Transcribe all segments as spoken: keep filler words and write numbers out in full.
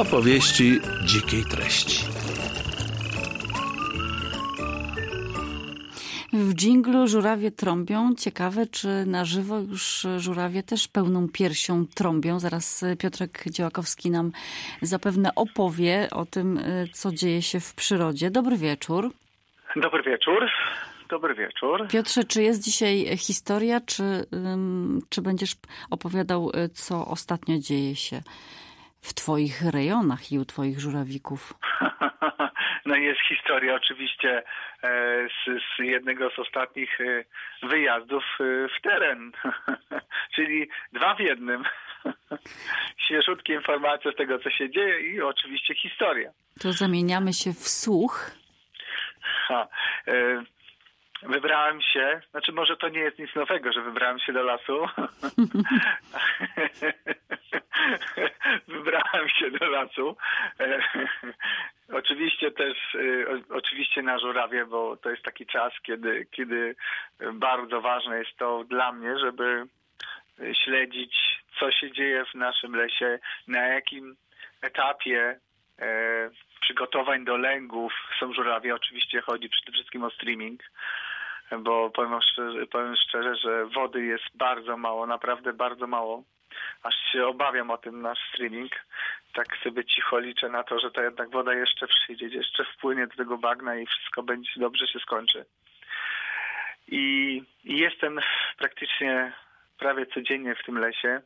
Opowieści dzikiej treści. W dżinglu żurawie trąbią. Ciekawe, czy na żywo już żurawie też pełną piersią trąbią. Zaraz Piotrek Dziełakowski nam zapewne opowie o tym, co dzieje się w przyrodzie. Dobry wieczór. Dobry wieczór. Dobry wieczór. Piotrze, czy jest dzisiaj historia, czy, czy będziesz opowiadał, co ostatnio dzieje się w twoich rejonach i u twoich żurawików? No jest historia oczywiście z, z jednego z ostatnich wyjazdów w teren, czyli dwa w jednym. Świeżutkie informacje z tego, co się dzieje i oczywiście historia. To zamieniamy się w słuch. Ha, y Wybrałem się, znaczy może to nie jest nic nowego, że wybrałem się do lasu. Wybrałem się do lasu. Oczywiście też, oczywiście na żurawie, bo to jest taki czas, kiedy, kiedy bardzo ważne jest to dla mnie, żeby śledzić, co się dzieje w naszym lesie, na jakim etapie przygotowań do lęgów są żurawie. Oczywiście chodzi przede wszystkim o streaming, bo powiem szczerze, powiem szczerze, że wody jest bardzo mało, naprawdę bardzo mało. Aż się obawiam o ten nasz streaming. Tak sobie cicho liczę na to, że ta jednak woda jeszcze przyjdzie, jeszcze wpłynie do tego bagna i wszystko będzie dobrze się skończy. I, i jestem praktycznie prawie codziennie w tym lesie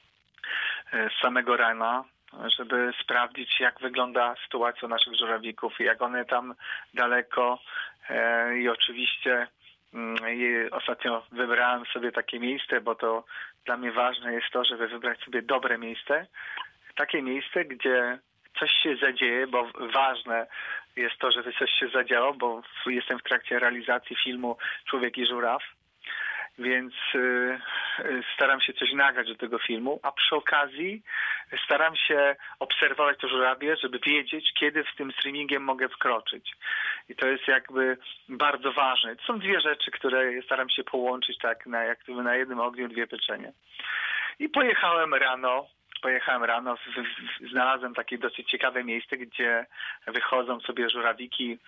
z samego rana, żeby sprawdzić, jak wygląda sytuacja naszych żurawików, jak one tam daleko. I oczywiście i ostatnio wybrałem sobie takie miejsce, bo to dla mnie ważne jest to, żeby wybrać sobie dobre miejsce. Takie miejsce, gdzie coś się zadzieje, bo ważne jest to, żeby coś się zadziało, bo jestem w trakcie realizacji filmu Człowiek i żuraw. Więc y, staram się coś nagrać do tego filmu, a przy okazji staram się obserwować to żurawie, żeby wiedzieć, kiedy w tym streamingiem mogę wkroczyć. I to jest jakby bardzo ważne. To są dwie rzeczy, które staram się połączyć tak na, jak gdyby na jednym ogniu dwie pieczenie. I pojechałem rano. Pojechałem rano, znalazłem takie dosyć ciekawe miejsce, gdzie wychodzą sobie żurawiki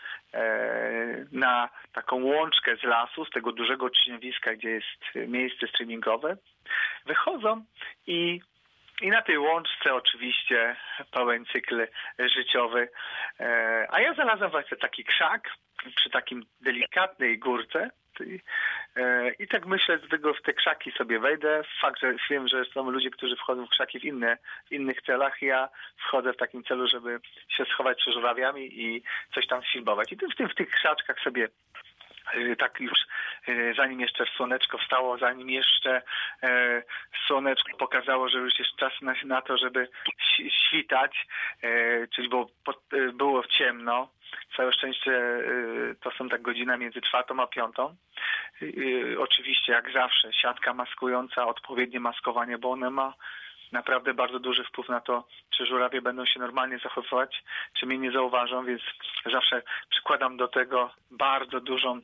na taką łączkę z lasu, z tego dużego trzcinowiska, gdzie jest miejsce streamingowe. Wychodzą i, i na tej łączce oczywiście pełen cykl życiowy. A ja znalazłem właśnie taki krzak przy takim delikatnej górce. I, I tak myślę, że tego w te krzaki sobie wejdę. Fakt, że wiem, że są ludzie, którzy wchodzą w krzaki w, inne, w innych celach. Ja wchodzę w takim celu, żeby się schować przed żurawiami i coś tam filmować. I w, tym, w tych krzaczkach sobie tak już, zanim jeszcze słoneczko wstało, zanim jeszcze słoneczko pokazało, że już jest czas na, na to, żeby świtać, czyli było, było ciemno. Całe szczęście to są tak godzina między czwartą a piątą. Oczywiście jak zawsze siatka maskująca, odpowiednie maskowanie, bo one ma naprawdę bardzo duży wpływ na to, czy żurawie będą się normalnie zachowywać, czy mnie nie zauważą, więc zawsze przykładam do tego bardzo dużą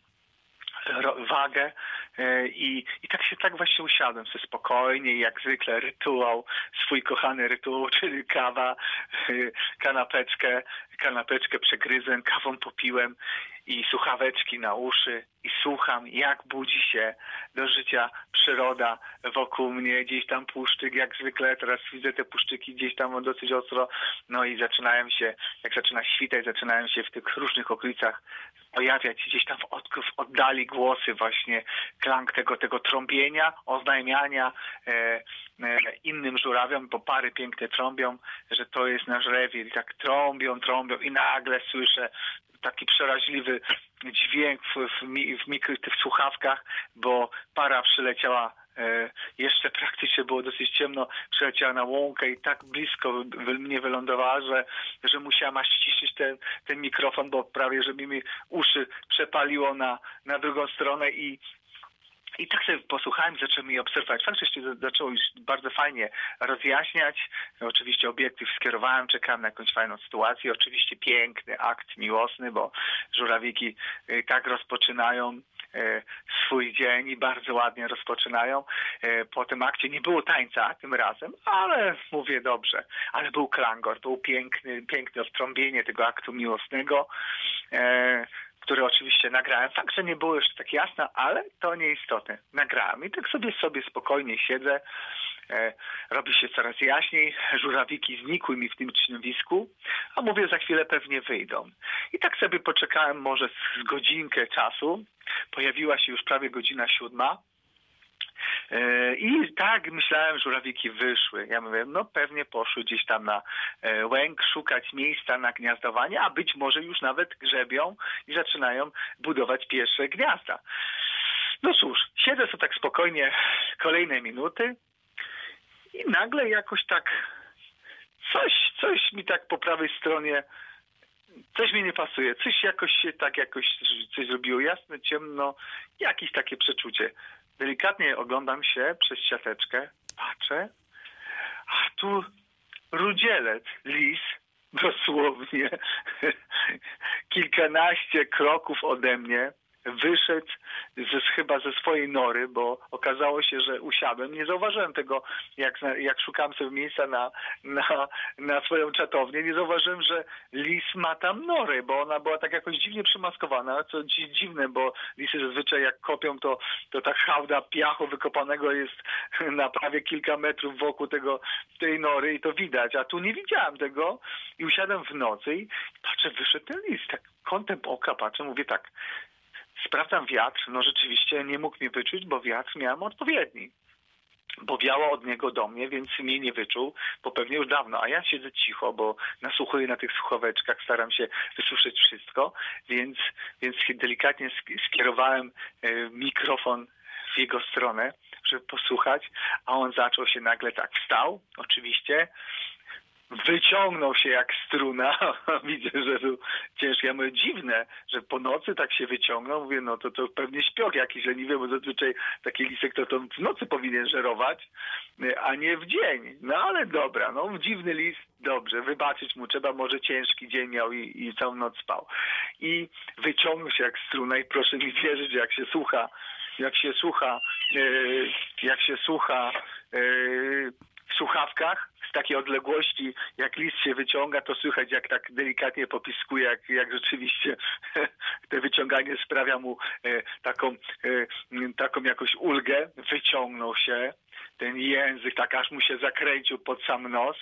wagę i, i tak się tak właśnie usiadłem sobie spokojnie i jak zwykle rytuał, swój kochany rytuał, czyli kawa, kanapeczkę, kanapeczkę przegryzłem, kawą popiłem i słuchaweczki na uszy i słucham, jak budzi się do życia przyroda wokół mnie, gdzieś tam puszczyk, jak zwykle teraz widzę te puszczyki gdzieś tam dosyć ostro, no i zaczynają się, jak zaczyna świtać, zaczynają się w tych różnych okolicach pojawiać gdzieś tam w, od, w oddali głosy właśnie, klang tego, tego trąbienia, oznajmiania e, e, innym żurawiom, bo pary piękne trąbią, że to jest nasz rewir i tak trąbią, trąbią i nagle słyszę taki przeraźliwy dźwięk w, w, w, mikro, w słuchawkach, bo para przyleciała, e, jeszcze praktycznie było dosyć ciemno, przyleciała na łąkę i tak blisko mnie wylądowała, że, że musiałam aż ściszyć ten, ten mikrofon, bo prawie, żeby mi uszy przepaliło na, na drugą stronę i I tak sobie posłuchałem, zacząłem je obserwować. Fakt, że się zaczęło już bardzo fajnie rozjaśniać. Oczywiście obiektyw skierowałem, czekałem na jakąś fajną sytuację. Oczywiście piękny akt miłosny, bo żurawiki tak rozpoczynają swój dzień i bardzo ładnie rozpoczynają. Po tym akcie nie było tańca tym razem, ale mówię dobrze. Ale był klangor, był piękny, piękne odtrąbienie tego aktu miłosnego, które oczywiście nagrałem. Fakt, że nie było jeszcze tak jasne, ale to nieistotne. Nagrałem i tak sobie sobie spokojnie siedzę. E, robi się coraz jaśniej. Żurawiki znikły mi w tym środowisku, a mówię, za chwilę pewnie wyjdą. I tak sobie poczekałem może z godzinkę czasu. Pojawiła się już prawie godzina siódma. I tak myślałem, żurawiki wyszły. Ja mówię, no pewnie poszły gdzieś tam na łęk szukać miejsca na gniazdowanie, a być może już nawet grzebią i zaczynają budować pierwsze gniazda. No cóż, siedzę sobie tak spokojnie kolejne minuty i nagle jakoś tak coś, coś mi tak po prawej stronie, coś mi nie pasuje, coś jakoś się tak jakoś coś zrobiło, jasne, ciemno, jakieś takie przeczucie. Delikatnie oglądam się przez siateczkę, patrzę, a tu rudzielec, lis, dosłownie kilkanaście kroków ode mnie, wyszedł ze, chyba ze swojej nory, bo okazało się, że usiadłem. Nie zauważyłem tego, jak, jak szukałem sobie miejsca na, na, na swoją czatownię. Nie zauważyłem, że lis ma tam nory, bo ona była tak jakoś dziwnie przymaskowana, co dziwne, bo lisy zazwyczaj jak kopią, to, to ta hałda piachu wykopanego jest na prawie kilka metrów wokół tego, tej nory i to widać. A tu nie widziałem tego i usiadłem w nocy i patrzę, wyszedł ten lis. Tak kątem oka patrzę, mówię tak, sprawdzam wiatr, no rzeczywiście nie mógł mnie wyczuć, bo wiatr miałem odpowiedni. Bo wiało od niego do mnie, więc mnie nie wyczuł, bo pewnie już dawno. A ja siedzę cicho, bo nasłuchuję na tych słuchaweczkach, staram się wysłyszeć wszystko, więc, więc delikatnie skierowałem mikrofon w jego stronę, żeby posłuchać, a on zaczął się nagle tak, wstał, oczywiście, wyciągnął się jak struna. Widzę, że był ciężki. Ja mówię, dziwne, że po nocy tak się wyciągnął. Mówię, no to, to pewnie śpioch jakiś leniwy, bo zazwyczaj taki lisek to, to w nocy powinien żerować, a nie w dzień. No ale dobra, no dziwny lis, dobrze, wybaczyć mu trzeba, może ciężki dzień miał i, i całą noc spał. I wyciągnął się jak struna i proszę mi wierzyć, że jak się słucha, jak się słucha, yy, jak się słucha yy, w słuchawkach, z takiej odległości, jak list się wyciąga, to słychać, jak tak delikatnie popiskuje, jak, jak rzeczywiście to wyciąganie sprawia mu e, taką, e, taką jakąś ulgę. Wyciągnął się, ten język tak aż mu się zakręcił pod sam nos.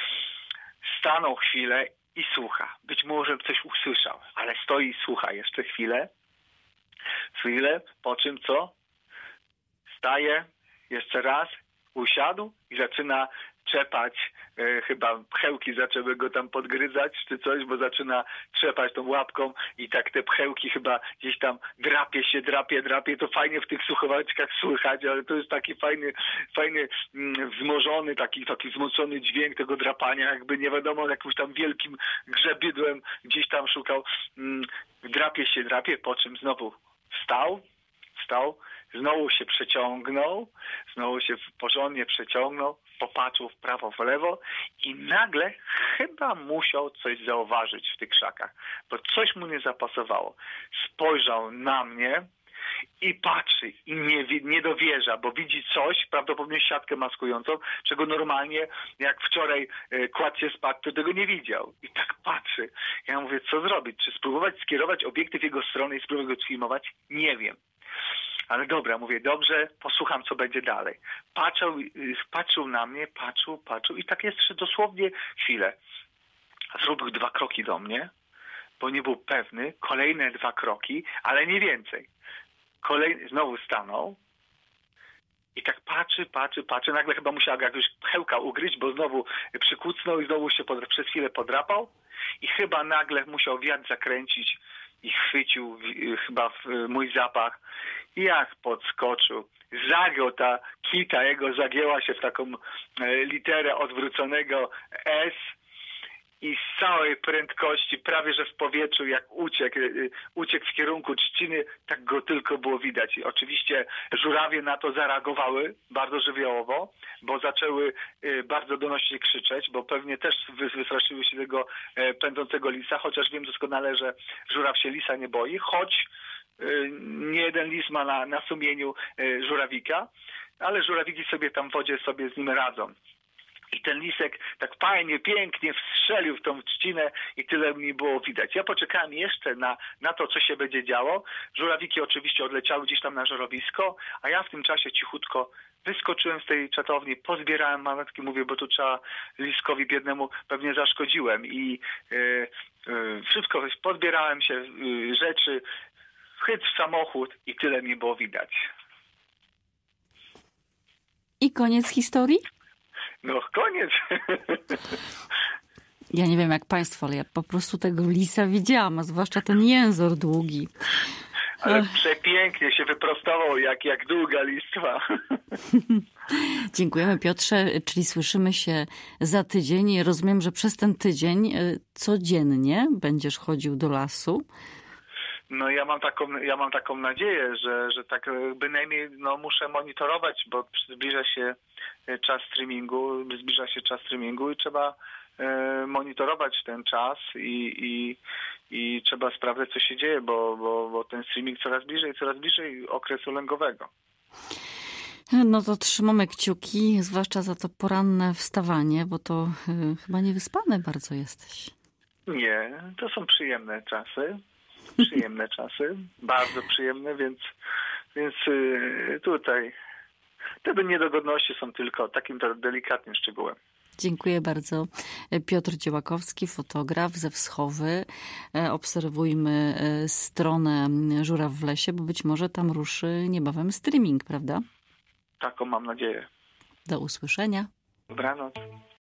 Stanął chwilę i słucha. Być może coś usłyszał, ale stoi i słucha jeszcze chwilę. Chwilę, po czym co? Staje jeszcze raz, usiadł i zaczyna trzepać, e, chyba pchełki zaczęły go tam podgryzać czy coś, bo zaczyna trzepać tą łapką i tak te pchełki chyba gdzieś tam drapie się, drapie, drapie. To fajnie w tych słuchaweczkach słychać, ale to jest taki fajny, fajny mm, wzmożony, taki, taki wzmocniony dźwięk tego drapania, jakby nie wiadomo, jakimś tam wielkim grzebidłem gdzieś tam szukał. Mm, drapie się, drapie, po czym znowu wstał, wstał, znowu się przeciągnął, znowu się porządnie przeciągnął, popatrzył w prawo, w lewo i nagle chyba musiał coś zauważyć w tych krzakach, bo coś mu nie zapasowało. Spojrzał na mnie i patrzy i nie, nie dowierza, bo widzi coś, prawdopodobnie siatkę maskującą, czego normalnie jak wczoraj e, kładł się spać, to tego nie widział. I tak patrzy. Ja mówię, co zrobić? Czy spróbować skierować obiektyw w jego stronę i spróbować go sfilmować? Nie wiem. Ale dobra, mówię, dobrze, posłucham, co będzie dalej. Patrzył, patrzył na mnie, patrzył, patrzył i tak jeszcze dosłownie chwilę. Zrobił dwa kroki do mnie, bo nie był pewny. Kolejne dwa kroki, ale nie więcej. Kolej... Znowu stanął i tak patrzy, patrzy, patrzy. Nagle chyba musiał jakąś pchełka ugryźć, bo znowu przykucnął i znowu się podra... przez chwilę podrapał i chyba nagle musiał wiatr zakręcić i chwycił w, chyba w mój zapach. Jak podskoczył. Zagiął ta kita jego, zagięła się w taką e, literę odwróconego S i z całej prędkości, prawie że w powietrzu, jak uciekł, e, uciekł w kierunku trzciny, tak go tylko było widać. I oczywiście żurawie na to zareagowały bardzo żywiołowo, bo zaczęły e, bardzo donośnie krzyczeć, bo pewnie też wystraszyły się tego e, pędzącego lisa, chociaż wiem doskonale, że żuraw się lisa nie boi, choć nie jeden lis ma na, na sumieniu żurawika, ale żurawiki sobie tam w wodzie sobie z nim radzą. I ten lisek tak fajnie, pięknie wstrzelił w tą trzcinę i tyle mi było widać. Ja poczekałem jeszcze na, na to, co się będzie działo. Żurawiki oczywiście odleciały gdzieś tam na żerowisko, a ja w tym czasie cichutko wyskoczyłem z tej czatowni, pozbierałem manetki, mówię, bo tu trzeba liskowi biednemu pewnie zaszkodziłem. I yy, yy, wszystko, pozbierałem się, yy, rzeczy, chyt w samochód i tyle mi było widać. I koniec historii? No, koniec. Ja nie wiem jak państwo, ale ja po prostu tego lisa widziałam, a zwłaszcza ten jęzor długi. Ale Ech. Przepięknie się wyprostował, jak, jak długa listwa. Dziękujemy, Piotrze, czyli słyszymy się za tydzień. Rozumiem, że przez ten tydzień codziennie będziesz chodził do lasu. No ja mam taką, ja mam taką nadzieję, że, że tak bynajmniej no, muszę monitorować, bo zbliża się czas streamingu, zbliża się czas streamingu i trzeba e, monitorować ten czas i, i, i trzeba sprawdzać, co się dzieje, bo, bo, bo ten streaming coraz bliżej, coraz bliżej okresu lęgowego. No to trzymamy kciuki, zwłaszcza za to poranne wstawanie, bo to y, chyba niewyspany bardzo jesteś. Nie, to są przyjemne czasy. Przyjemne czasy, bardzo przyjemne, więc, więc y, tutaj te niedogodności są tylko takim delikatnym szczegółem. Dziękuję bardzo. Piotr Dziełakowski, fotograf ze Wschowy. Obserwujmy stronę Żuraw w lesie, bo być może tam ruszy niebawem streaming, prawda? Taką mam nadzieję. Do usłyszenia. Dobranoc.